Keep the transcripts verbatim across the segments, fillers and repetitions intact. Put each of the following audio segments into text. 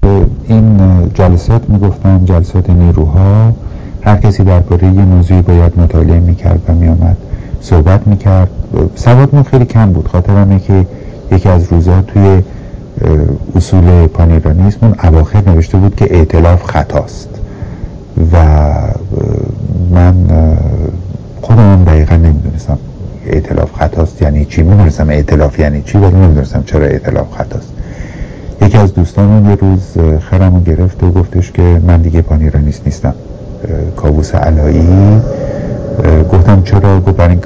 این جلسات میگفتن جلسات نیروها، هر کسی درباره یه موضوعی باید مطالعه میکرد و میامد صحبت میکرد. سوادمون خیلی کم بود. خاطرمه که یکی از روزها توی اصول پانیرانیسم اون اواخر نوشته بود که ائتلاف خطاست و من خودم دقیقا نمیدونستم ائتلاف خطاست یعنی چی. میدونستم ائتلاف یعنی چی ولی نمیدونستم چرا ائتلاف خطاست. یکی از دوستانم یه روز خرمو گرفت و گفتش که من دیگه پانیرانیست نیستم، کاووس علایی. گفتم چرا؟ گفت برای اینکه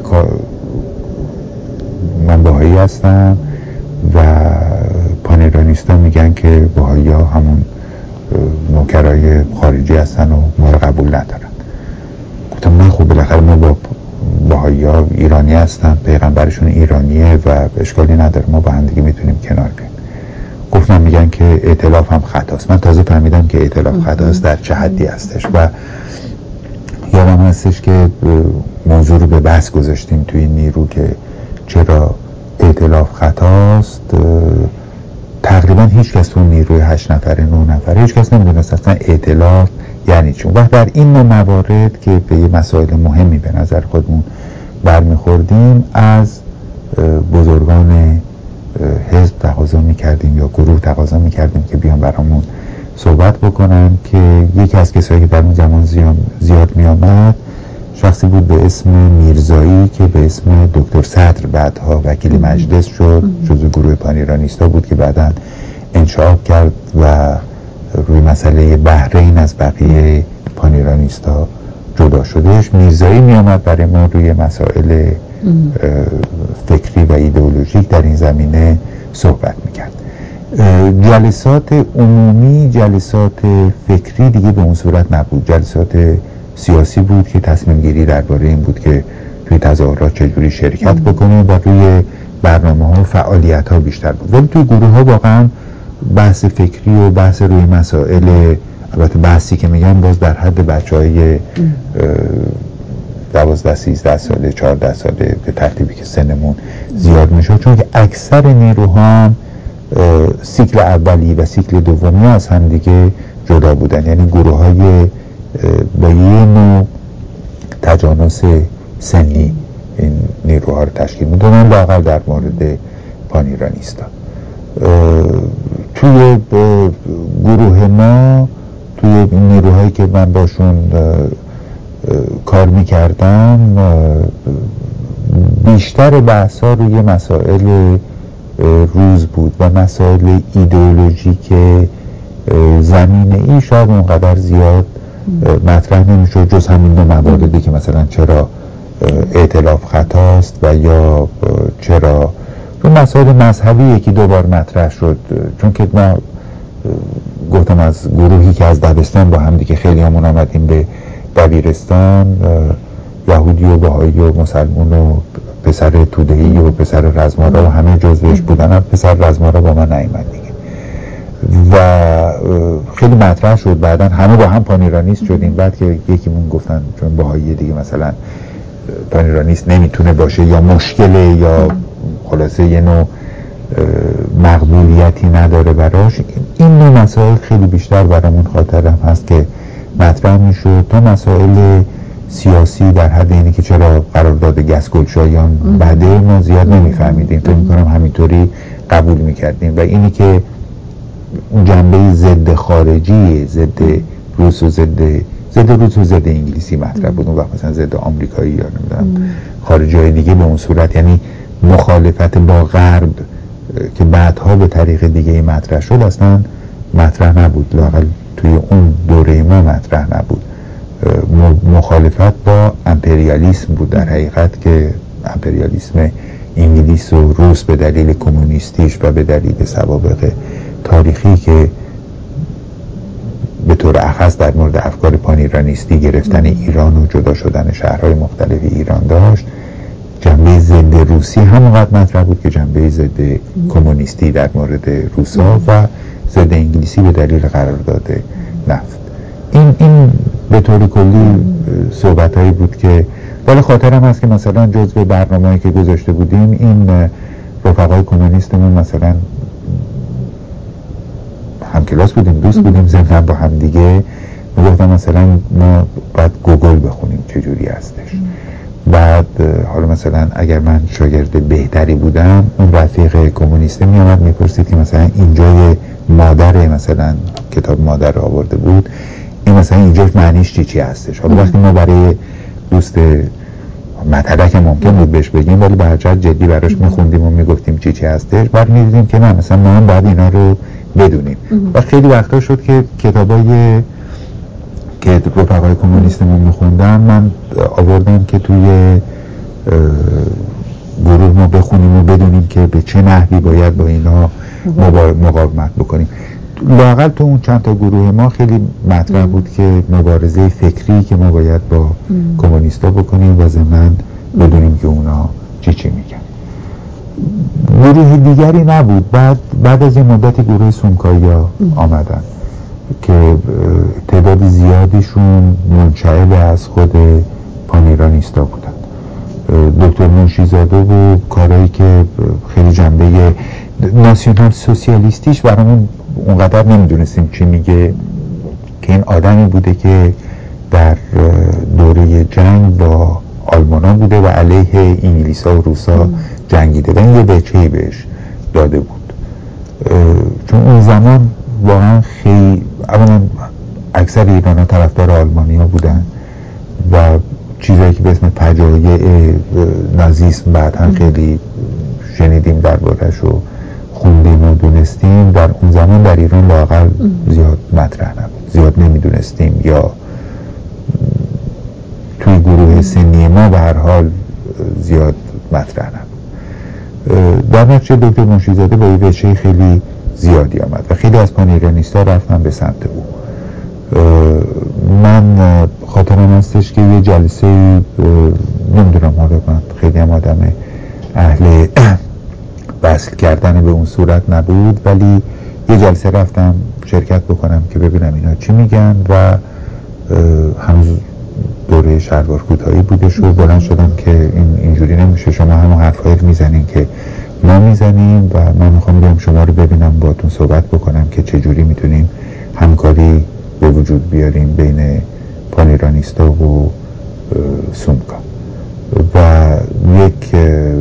من بهایی هستم و پانیرانیستا میگن که بهایی ها همون نوکرای خارجی هستن و ما رو قبول ندارن. گفتم نه خب بالاخره ما با بهایی ها ایرانی هستن، پیغمبرشون ایرانیه و اشکالی نداره، ما با هم دیگه میتونیم کنار بیاییم. گفتم میگن که ائتلاف هم خطاست. من تازه فهمیدم که ائتلاف خطاست در چه حدی هستش و یادم هستش که موضوع رو به بحث گذاشتیم توی نیرو که چرا ائتلاف خطاست. تقریبا هیچ کس تو نیروی هشت نفره نه نفره هیچ کس نمیدونست اصلا ائتلاف یعنی چی. و در این موارد که به یه مسائل مهمی به نظر خودمون برمیخوردیم از بزرگان حزب تقاضا میکردیم یا گروه تقاضا میکردیم که بیان برامون صحبت بکنن که یکی از کسایی که در اون زمان زیاد میامد شخصی بود به اسم میرزایی که به اسم دکتر صدر بعدها وکیل مجلس شد، جزو گروه پانیرانیستا بود که بعداً انشعاب کرد و روی مسئله بحرین از بقیه پانیرانیستا جدا شدهش. میرزایی میامد برای ما روی مسائل فکری و ایدئولوژیک در این زمینه صحبت میکرد. جلسات عمومی، جلسات فکری دیگه به اون صورت نبود. جلسات سیاسی بود که تصمیم گیری درباره این بود که توی تظاهرات چجوری شرکت بکنیم و روی برنامه ها و فعالیت ها بیشتر بود. ولی توی گروه ها واقعا بحث فکری و بحث روی مسائل، البته بحثی که میگم باز در حد بچه های دوازده سیزده ساله چهارده ساله به ترتیبی که سنمون زیاد میشه، چون که اکثر نیروها سیکل اولی و سیکل دومی از هم دیگه جدا بودن. یعنی گروه های با یه نوع تجانس سنی این نیروها رو تشکیل میدونن، واقعا در مورد پانیرانیستا. توی گروه ما، توی نیروهایی که من باشون کار میکردم، بیشتر بحث ها روی مسائل روز بود و مسائل ایدئولوژیک زمینه ای شاید اونقدر زیاد مطرح نمیشد، جز همین دو مواردی که مثلا چرا ائتلاف خطاست و یا چرا رو مسائل مذهبی یکی دو بار مطرح شد. چون که ما گفتم از گروهی که از دبستان با هم دیگه خیلی همون آمدیم به دبیرستان، یهودی و بهایی و مسلمون و پسر تودهی و پسر رزمارا و همه جزوش بودن. پسر رزمارا با من نیامد دیگه و خیلی مطرح شد. بعدن همه با هم پانیرانیست شدیم. بعد که یکیمون گفتن چون بهایی دیگه مثلا پانیرانیست نمیتونه باشه یا مشکله یا خلاصه یه نوع مقبولیتی نداره براش، این نوع مسائل خیلی بیشتر برامون خاطرم هست که مطرح میشد تا مسائل سیاسی در حد اینه که چرا قرارداد گسگلشایان بده ما زیاد نمیفهمیدیم، فکر میکنم همینطوری قبول میکردیم و اینی که جنبه ضد خارجی، ضد روس و ضد ضد روس و ضد انگلیسی مطرح بود. اون وقت مثلا ضد آمریکایی یا نمیدونم خارجی های دیگه به اون صورت، یعنی مخالفت با غرب که بعدها به طریق دیگه مطرح شد اصلا مطرح نبود، لااقل توی اون دوره ما مطرح نبود. مخالفت با امپریالیسم بود در حقیقت، که امپریالیسم انگلیس و روس به دلیل کمونیستیش و به دلیل سوابق تاریخی که به طور اخص در مورد افکار پانیرانیستی، گرفتن ایران و جدا شدن شهرهای مختلف ایران داشت، جنبه ضد روسی همونقدر مطرح بود که جنبه ضد کمونیستی در مورد روسا و ضد انگلیسی به دلیل قرارداد نفت. این این به طور کلی صحبتایی بود که ولی خاطرم هست که مثلا جزو برنامه‌ای که گذاشته بودیم این رفقای کمونیستمون مثلا هم همکلاس بودیم، دوست بودیم، ضمن با هم دیگه میگفتم مثلا ما باید گوگل بخونیم چجوری هستش. بعد حالا مثلا اگر من شاگرد بهتری بودم، اون رفیق کمونیسته میامد میپرسید که مثلا اینجای مادر مثلا کتاب مادر آورده بود، این مثلا اینجا معنیش چی چی هستش. حالا وقتی ما برای دوست مطلق ممکن بود بهش بگیم، ولی به هر جهت جدی براش میخوندیم و میگفتیم چی چی هستش، بعد میدیدیم که نه مثلا ما هم باید اینا رو بدونیم. و خیلی وقتا شد که کتابای که رفقای کمونیستمون میخوندن من آوردم که توی گروه ما بخونیم و بدونیم که به چه نحوی باید با اینا مقاومت بکنیم. لااقل تو اون چند تا گروه ما خیلی مطرح بود که مبارزه فکری که ما باید با کمونیستا بکنیم و ضمن بدونیم که اونا چی چی میگن. گروه دیگری نبود. بعد بعد از این مدتی گروه سومکایا آمدن که تعداد زیادیشون منشعب از خود پانیرانیستا بودن. دکتر منشیزاده و کارهایی که خیلی جنبه ناسیونال سوسیالیستیش برامون اونقدر نمیدونستیم چی میگه، که این آدمی بوده که در دوره جنگ با آلمانا بوده و علیه انگلیسا و روسا جنگیده و این یه بچه‌ای بهش داده بود. چون اون زمان واقعا خیلی اولا اکثر ایران‌ها طرفدار آلمانیا بودن و چیزایی که به اسم فجایع نازیسم بعداً خیلی شنیدیم دربارش و خوندیم و دونستیم، در اون زمان در ایران لااقل زیاد مطرح نبود، زیاد نمیدونستیم یا توی گروه سنی ما به هر حال زیاد مطرح نبود. در نتیجه دکتر منشیزاده با یه وجه خیلی زیادی آمد و خیلی از پانیرانیستا رفتن به سمت او. من خاطرم هستش که یه جلسه نمیدونم، حالا من خیلی هم آدم اهل وصل کردن به اون صورت نبود، ولی یه جلسه رفتم شرکت بکنم که ببینم اینا چی میگن و هنوز دوره شلوار کوتاهی بودش و بلند شدم که این اینجوری نمیشه، شما همون حرفایی رو میزنین که ما میزنیم و من میخوام بیام شما رو ببینم، باهاتون صحبت بکنم که چجوری میتونیم همکاری به وجود بیاریم بین پانیرانیستا و سومکا. و یک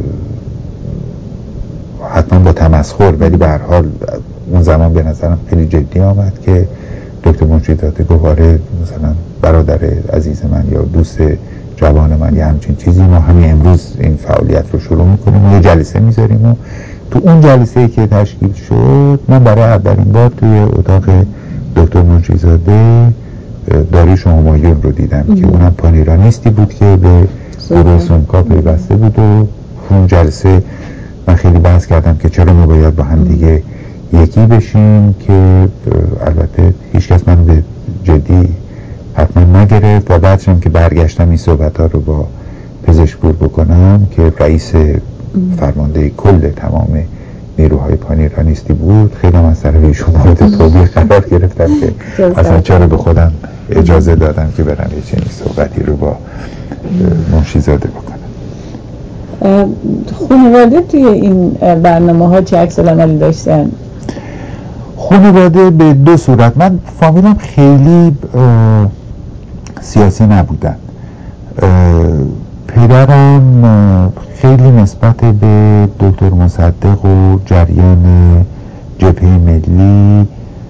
حتما با تمسخر ولی به هر حال اون زمان به نظرم خیلی جدی آمد که دکتر منشیزاده گفت آره مثلا برادر عزیز من یا دوست جوان من یا همچین چیزی، ما همین امروز این فعالیت رو شروع میکنیم و یه جلسه میذاریم. و تو اون جلسه که تشکیل شد من برای اولین بار توی اتاق دکتر منشیزاده داریوش همایون رو دیدم ام. که اونم پانیرانیستی بود که به گروه سومکا پیوسته بود و اون جلسه من خیلی بحث کردم که چرا ما باید با هم دیگه یکی بشیم، که البته هیچ کس من به جدی حتما نگرفت و بعدشم که برگشتم این صحبت ها رو با پزشکپور بکنم که رئیس فرمانده کل تمام نیروهای پانیرانیستی بود، خیلی هم از طرف ایشون مورد توبیخ قرار گرفتم که اصلا چرا به خودم اجازه دادم که برم یه چنین صحبتی رو با منشیزاده بکنم. خانواده توی این برنامه ها چه عکس العملی داشتن؟ خانواده به دو صورت. من فامیلم خیلی سیاسی نبودن. پدرم خیلی نسبت به دکتر مصدق و جریان جبهه ملی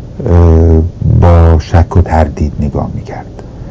با شک و تردید نگاه میکرد.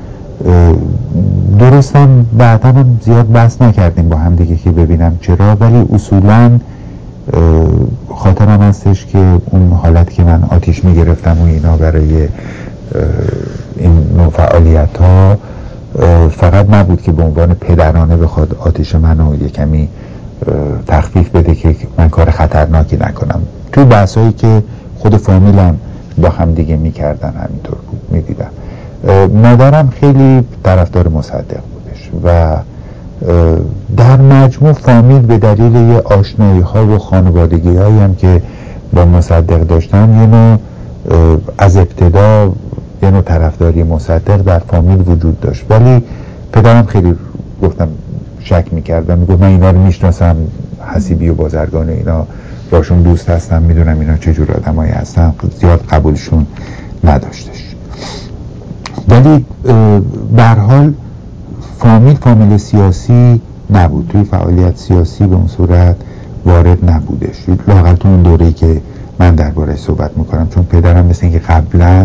درستم بعدا هم زیاد بحث نکردیم با هم دیگه که ببینم چرا، ولی اصولاً خاطرم هستش که اون حالت که من آتیش میگرفتم و اینا برای این نوع فعالیت ها فقط نبود که به عنوان پدرانه بخواد آتیش منو یه کمی تخفیف بده که من کار خطرناکی نکنم. توی بحثایی که خود فامیلم با هم دیگه میکردن همینطور بود میدیدم. مادرم خیلی طرفدار مصدق بودش و در مجموع فامیل به دلیل یه آشنایی ها و خانوادگی هایی هم که با مصدق داشتن یه نوع از ابتدا یه نوع طرفداری مصدق در فامیل وجود داشت. ولی پدرم خیلی گفتم شک میکردم، میگفت من اینا رو میشناسم، حسیبی و بازرگان اینا باشون دوست هستم، میدونم اینا چه جور آدمایی هستن، زیاد قبولشون نداشتش. ولی به هر حال فامیل فامیل سیاسی نبود، توی فعالیت سیاسی به اون صورت وارد نبودش، لااقل تو اون دوره‌ای که من درباره‌اش صحبت میکنم، چون پدرم مثل اینکه قبلا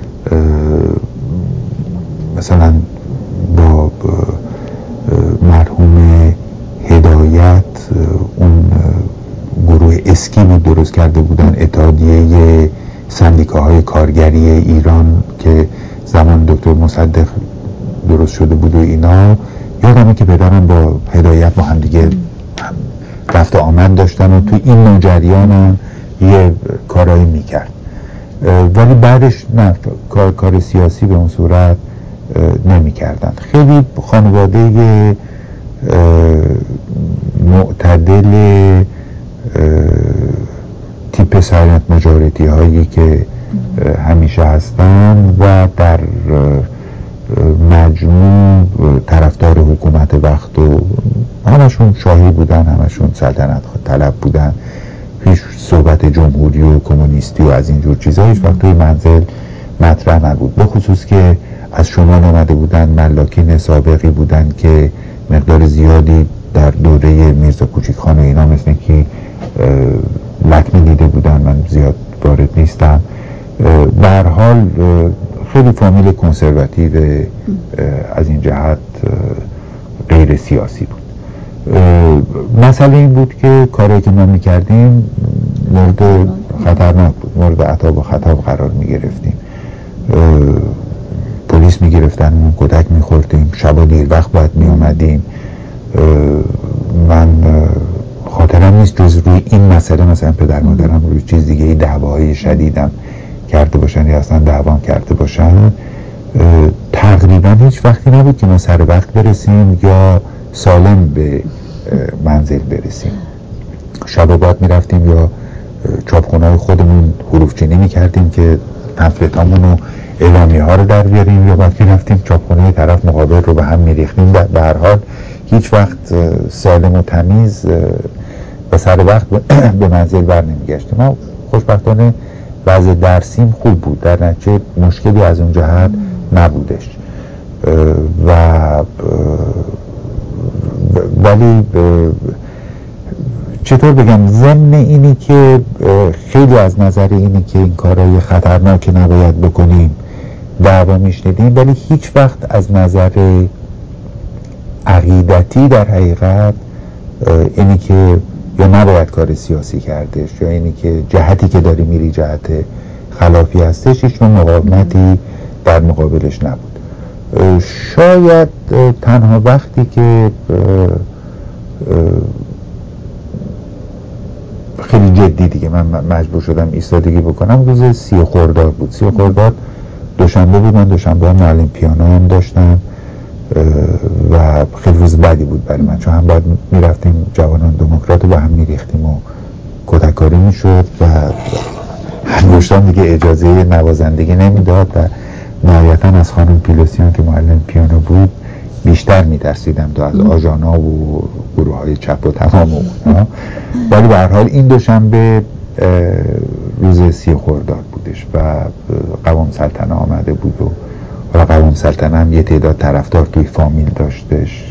مثلا با مرحوم هدایت اون گروه اسکیم رو درست کرده بودن، اتحادیه سندیکاهای کارگری ایران که زمان دکتر مصدق درست شده بود و اینا. یادمه که پدرم با هدایت با هم دیگه رفت آمد داشتن و تو این نوع جریان هم یه کارایی میکرد، ولی بعدش نه، کار, کار سیاسی به اون صورت نمی کردن. خیلی خانواده معتدل تیپ سایلنت ماجوریتی هایی که همیشه هستن و در مجموع طرفدار حکومت وقت و همشون شاهی بودن، همشون سلطنت طلب بودن، هیچ صحبت جمهوری و کمونیستی و از اینجور چیزا هیچ وقت توی منزل مطرح نبود. به خصوص که از شمال آمده بودن، ملاکین سابقی بودن که مقدار زیادی در دوره میرزا کوچیک خان و اینا مثل که لطمه دیده بودن، من زیاد وارد نیستم. به هر حال خیلی فامیل کنسرواتیو از این جهت غیر سیاسی بود. مسئله این بود که کاری که ما میکردیم مورد خطرناک بود، مورد عطاب و خطاب قرار میگرفتیم، پلیس میگرفتن، کتک میخوردیم، شبا دیر وقت باید میامدیم. من خاطرم نیست جز روی این مسئله مثلا پدر مادرم روی چیز دیگه ای دعواهای شدیدم کرده باشن یا اصلا دعوام کرده باشن. تقریبا هیچ وقتی نبود که ما سر وقت برسیم یا سالم به منزل برسیم. شب بعد میرفتیم یا چاپخونه‌های خودمون حروف چینی میکردیم که پمفلتامون و اعلامیه ها رو در بیاریم، یا بعد میرفتیم چاپخونه طرف مقابل رو به هم میریختیم. به هر حال هیچ وقت سالم و تمیز و سر وقت به منزل بر نمیگشتیم. ما خوشبختانه وضع درسیم خوب بود، در نتیجه مشکلی از اون جهت نبودش. و ولی چطور بگم، ضمن اینی که خیلی از نظر اینی که این کارهای خطرناک نباید بکنیم دعوا میشنیدیم، ولی هیچ وقت از نظر عقیدتی در حقیقت اینی که یا نباید کار سیاسی کردش یا اینی که جهتی که داری میری جهت خلافی هستش، هیچ مقاومتی در مقابلش نبود. شاید تنها وقتی که خیلی جدی دیگه من مجبور شدم ایستادگی بکنم روز سی خرداد بود. سی خرداد دوشنبه بود، من دوشنبه هم معلم پیانو هم داشتم و خیلی روز بدی بود برای من، چون هم باید میرفتیم جوانان دموکرات رو به هم میریختیم و کتککاری میشد و انگشتان دیگه اجازه نوازندگی نمیداد و نهایتا از خانم پیلوسیان که معلم پیانو بود بیشتر میترسیدم تا از آژانا و گروه های چپ و تمام اونا. ولی به هر حال این دوشنبه روز سی خرداد بودش و قوام سلطنه آمده بود و و قوام سلطنه هم یه تعداد طرفدار توی فامیل داشتش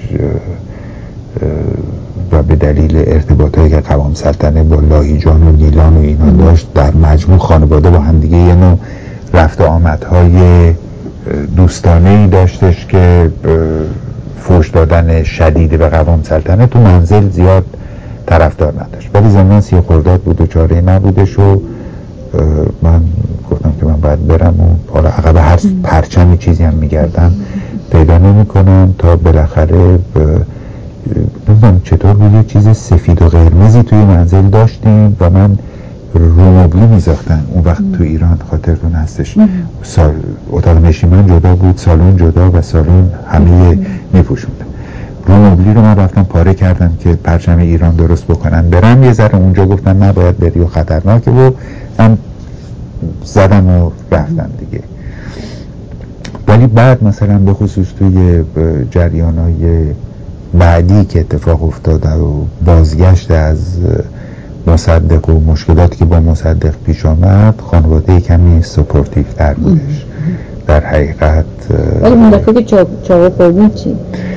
و به دلیل ارتباطایی که قوام سلطنه با لاهیجان و گیلان و اینا داشت، در مجموع خانواده با هم دیگه یه نوع رفت و آمدهای دوستانه‌ای داشتش که فوش دادن شدید به قوام سلطنه تو منزل زیاد طرفدار نداشت. ولی زمان سی خرداد بود و چاره نبودش و من گفتم که من باید برم و حالا عقب هر پرچمی چیزی هم میگردم پیدا نمی کنم تا بالاخره نمیدونم چطور بود یه چیز سفید و قرمزی توی منزل داشتیم و من رومبلی میذاختن اون وقت تو ایران، خاطرتون هستش، سال اتاق نشیمن جدا بود، سالن جدا و سالن همه میپوشوندن. رومبلی رو من رفتم پاره کردم که پرچم ایران درست بکنن برم. یه ذره اونجا گفتن نباید بری و خطرناکه و من زدم و رفتم دیگه. ولی بعد مثلا به خصوص توی جریانای بعدی که اتفاق افتاده و بازگشت از مصدق و مشکلاتی که با مصدق پیش آمد خانواده کمی سپورتیو تر بودش در حقیقت. ولی اون دفعه که چاقو خوردین چی؟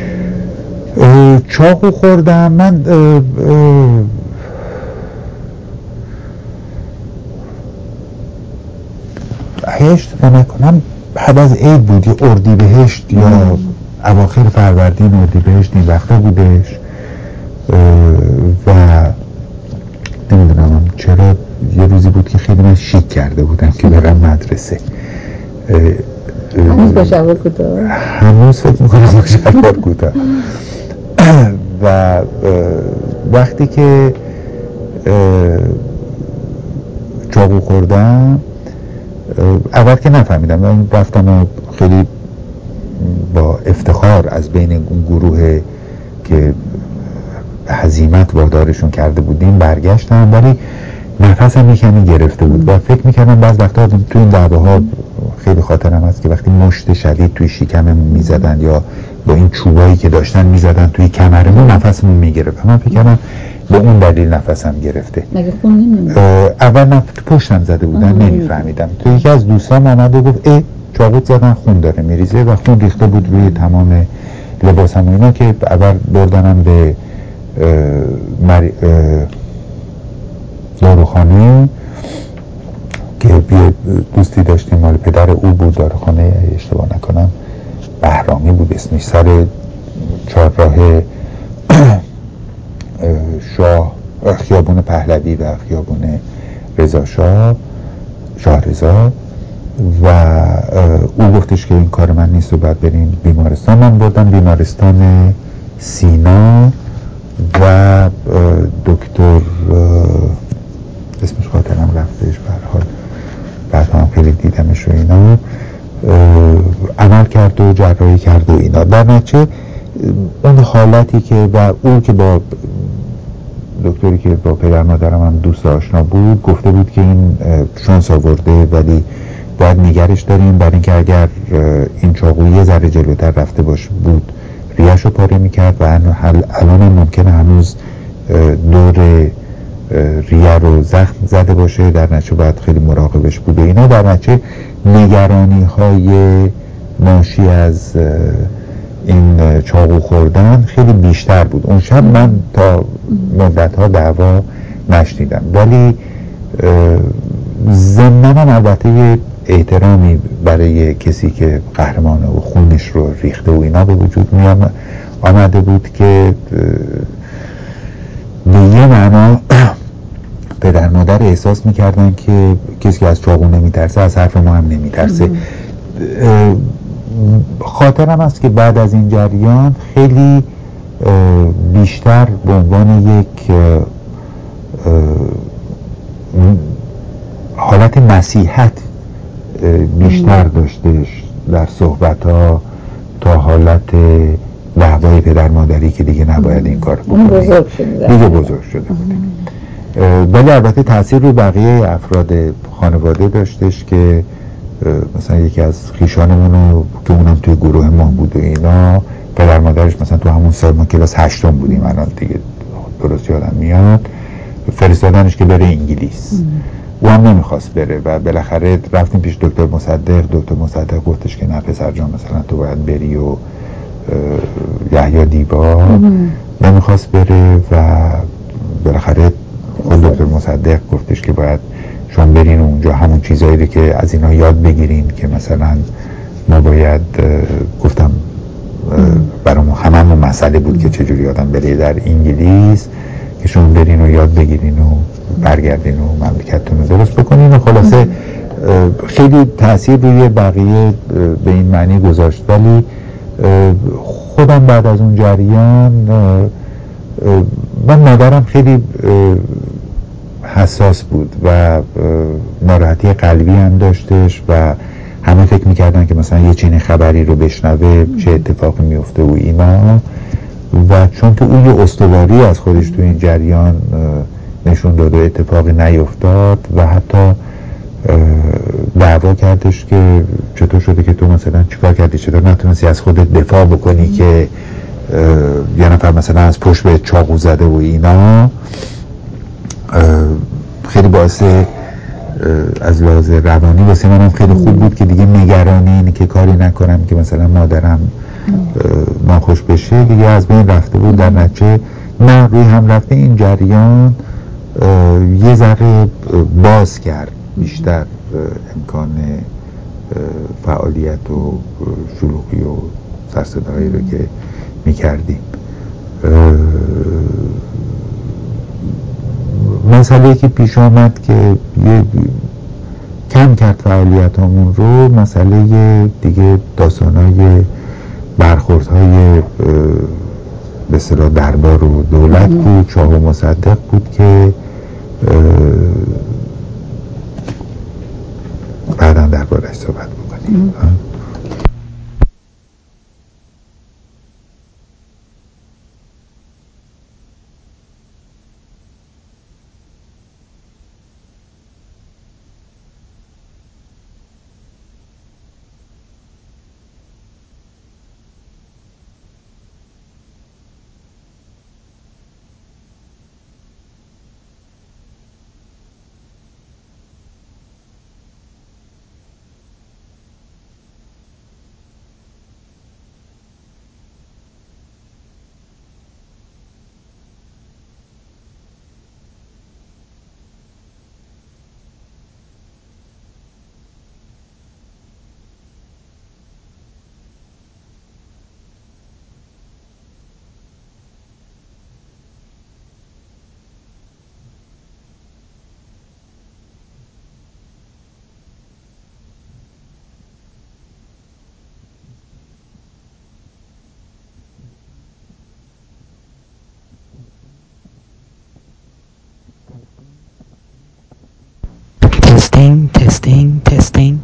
چاقو خوردم من اه اه هشت و نکنم بعد از عید بود یا اردیبهشت یا اواخر فروردین اردیبهشت این وقتا بودش و نمیدونم چرا یه روزی بود که خیلی من شیک کرده بودم که برم مدرسه. هنوز با شلوار کوتاه؟ هنوز فکر میکنم با شلوار کوتاه. و وقتی که چاقو خوردم اول که نفهمیدم، من رفتم و خیلی با افتخار از بین اون گروه که هزیمت وادارشون کرده بودیم برگشتم، ولی نفسم یکمی گرفته بود و فکر میکردم بعض وقتا تو این دعواها خیلی خاطرم هست که وقتی مشت شدید توی شکممون میزدن یا با این چوبایی که داشتن میزدن توی کمرمون نفسمون میگرفت. من فکر کردم به اون دلیل نفسم گرفته. مگه خون نمیاد؟ اول من تو پشتم زده بودن نمیفهمیدم. تو یکی از دوستان آمد و گفت ای چاقوت زدن خون داره میریزه و خون ریخته بود روی تمام لباسم و اینا که اول بردنم به مری... داروخانه که یه دوستی داشتیم مال پدر او بود، داروخانه اشتباه نکنم بهرامی بود اسمش، سر چهارراه شاه خیابون پهلوی و خیابون رضا شاه شاه رضا و او گفتش که این کار من نیست و باید بریم بیمارستان. من بردم بیمارستان سینا و دکتر اسمش خاطرم رفتش به هر حال بعد هم خیلی دیدمش و اینا عمل کرد و جراحی کرد و اینا. در نتیجه اون حالتی که و او که با دکتری که با پدر مادرم هم دوست آشنا بود گفته بود که این شانس آورده ولی باید نگرش داریم برای اینکه اگر این چاقو یه ذره جلوتر رفته باشه بود ریه‌شو پاره میکرد و الان هم ممکنه هنوز دور ریه رو زخم زده باشه، در نتیجه باید خیلی مراقبش بود و اینا. در نتیجه نگرانی های ناشی از این چاقو خوردن خیلی بیشتر بود. اون شب من تا مدت ها دعوا نشنیدم، ولی ضمناً هم البته یه احترامی برای کسی که قهرمانه و خونش رو ریخته و اینا به وجود می آمده بود که به یه معنا پدر مادر احساس میکردن که کسی که از چاقو نمیترسه از حرف ما هم نمیترسه. خاطرم است که بعد از این جریان خیلی بیشتر به عنوان یک حالت نصیحت بیشتر داشتش در صحبت ها تا حالت دعوای پدر مادری که دیگه نباید این کار بکنیم، بزرگ شده دیگه بزرگ شده بودیم. ولی البته تاثیر رو بقیه افراد خانواده داشتش که مثلا یکی از خیشانمونو که اونم توی گروه ما بود و اینا پدر مادرش مثلا تو همون سال ما کلاس هشتم بودیم الان دیگه درست یادم میاد فرستادنش که بره انگلیس. او هم نمیخواست بره و بالاخره رفتیم پیش دکتر مصدق. دکتر مصدق گفتش که نه پسر جان مثلا تو باید بری و یحیی دیبا نمیخواست بره و بالاخره خود دکتر مصدق گفتش که باید شما برین اونجا همون چیزایی که از اینا یاد بگیرین که مثلا ما باید گفتم برامون هممون مسئله بود که چجوری آدم بره در انگلیس که شما برین و یاد بگیرین و برگردین و مملکتتون رو درست بکنین و خلاصه خیلی تأثیر روی بقیه به این معنی گذاشت. ولی خودم بعد از اون جریان من مادرم خیلی حساس بود و ناراحتی قلبی هم داشتش و همه فکر میکردن که مثلا یه چنین خبری رو بشنوه چه اتفاقی میفته و اینا و چون که اون یه استواری از خودش تو این جریان نشون داده اتفاقی نیفتاد و حتی دعوا کردش که چطور شده که تو مثلا چیکار کردی، چطور نتونستی از خودت دفاع بکنی که یه نفر مثلا از پشت به چاقو زده و اینا. خیلی باعث از لحاظ روانی واسه منم خیلی خوب بود که دیگه نگرانی اینی که کاری نکنم که مثلا مادرم ناخوش بشه دیگه از بین رفته بود. در نتیجه نه، روی هم رفته این جریان یه ذره باز کرد بیشتر امکان فعالیت و شلوغی و سرصداهایی رو که میکردیم. مسئله که پیش آمد که یه کم کرد فعالیت همون رو، مسئله دیگه داستانهای برخوردهای به اصطلاح دربار و دولت بود، شاه و مصدق بود که بعدا دربارش صحبت بکنیم. Testing, testing, testing.